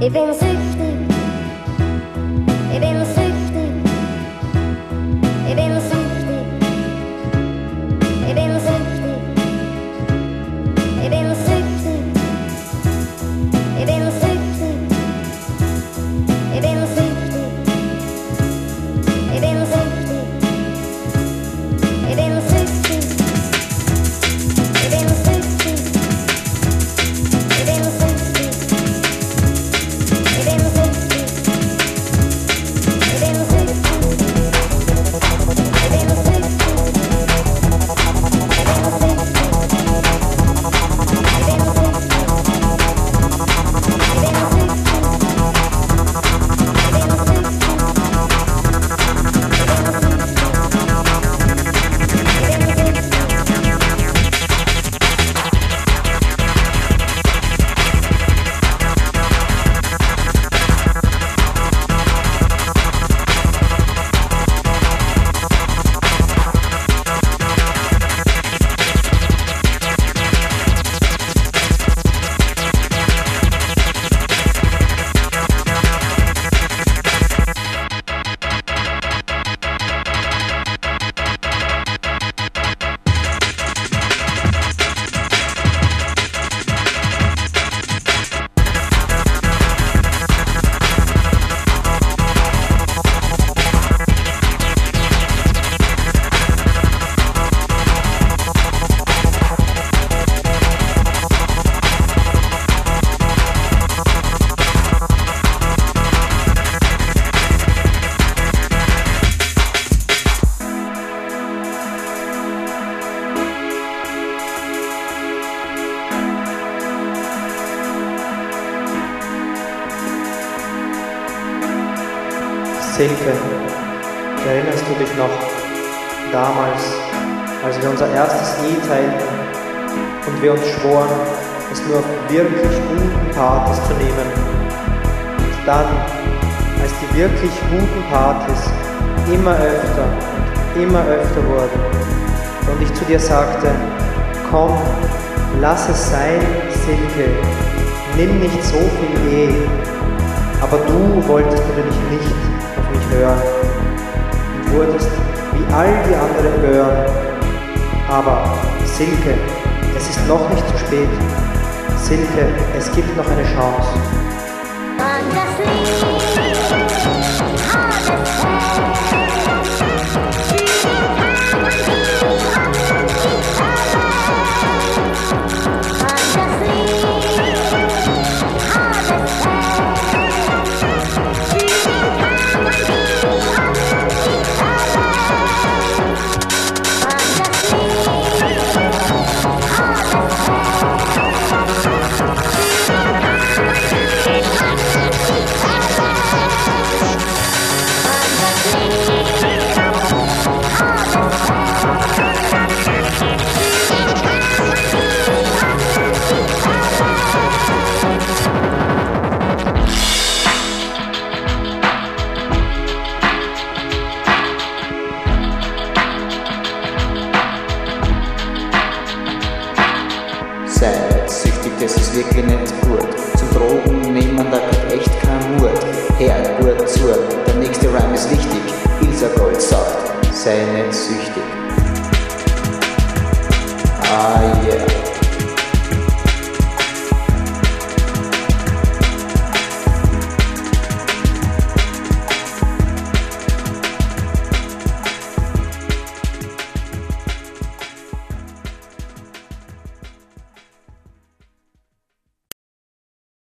Ich bin süchtig, ich bin süchtig, ich bin süchtig, ich bin süchtig, ich bin süchtig, ich bin süchtig, ich bin süchtig, ich bin süchtig, ich bin süchtig, ich bin süchtig, ich bin süchtig. Silke, erinnerst du dich noch damals, als wir unser erstes Nie teilten und wir uns schworen, es nur auf wirklich guten Partys zu nehmen? Und dann, als die wirklich guten Partys immer öfter und immer öfter wurden und ich zu dir sagte, komm, lass es sein, Silke, nimm nicht so viel aber du wolltest natürlich nicht auf mich hören und wurdest wie all die anderen Böhren. Aber Silke, es ist noch nicht zu spät. Silke, es gibt noch eine Chance.